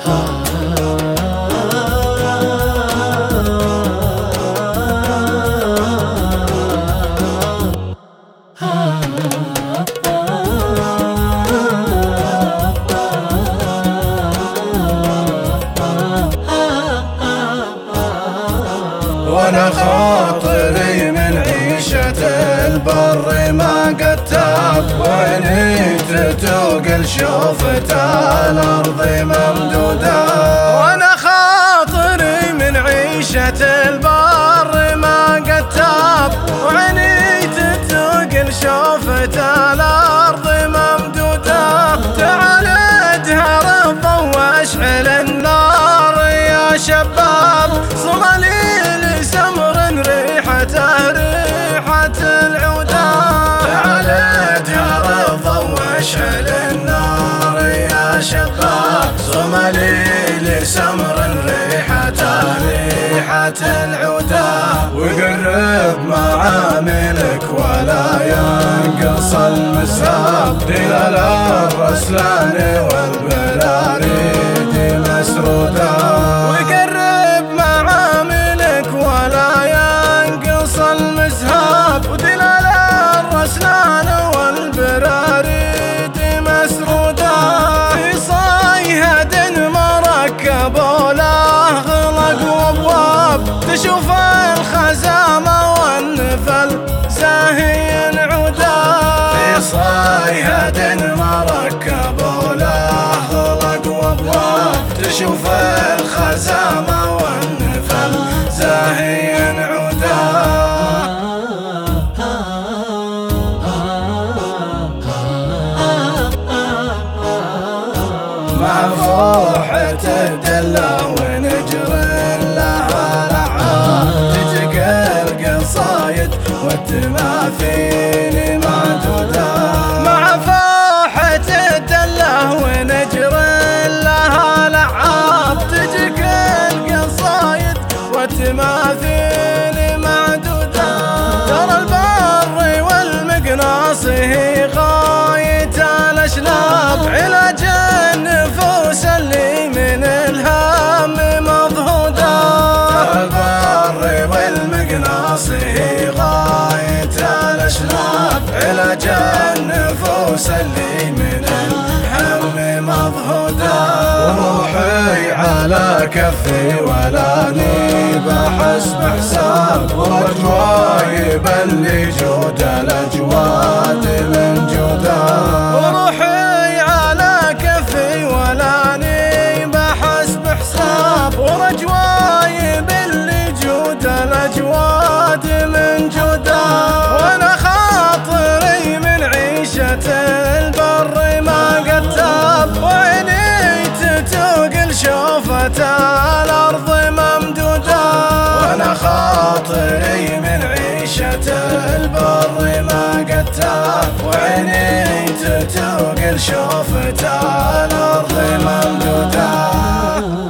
وانا خاطري من عيشة البر ما قد تاب، وعيني تتوقل شوفة الأرض ممدودة. وانا خاطري من عيشة البر ما قد تاب، وعيني تتوقل شوفة الأرض ممدودة. تعال ادهر الضوء واشعل النار يا شباب، صملي ريحة العوده. تعال ادهر الضوء واشعل النار يا شباب، صملي لسمر ريحة العوده. وقرب معاملك ولا ينقص المساب، دلال الرسلان والبلاريد مسروده. وقرب معاملك ولا ينقص المسهاب، ودلال الرسلان والبراريد مسروده. في صيهد مركب وله غلق وابواب، تشوف الخزامة والنفل زاهي عوده. في صيهد مركب وله غلق وابواب، تشوف الخزامة والنفل زاهي عوده. مع فوحة الدلة ونجر لها لعاب، تجيك القصايد والتماثيل معدودة. مع فوحة الدلة ونجر لها لعاب، تجيك القصايد والتماثيل معدودة. ترى البر والمقناص هي غاية الأشناب، علاج النفوس اللي من الهم مضهودة. ترى البر والمقناص هي غاية الأشناب، علاج النفوس اللي من الهم مضهودة. وروحي على كفي ولا نيب حسب حساب، ورجواي بلي جود الأجواد من جوده. وروحي على كفي ولا نيب حسب حساب، ورجواي بلي جود الأجواد من جوده. وانا خاطري من عيشة البر ما قد تاب، وعيني تتوقل شوفة الأرض ممدودة. وانا خاطري من عيشة البر ما قد تاب، وعيني تتوقل شوفة الأرض ممدودة.